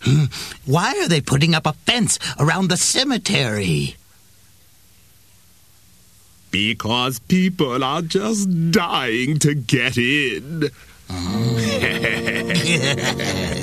Why are they putting up a fence around the cemetery? Because people are just dying to get in.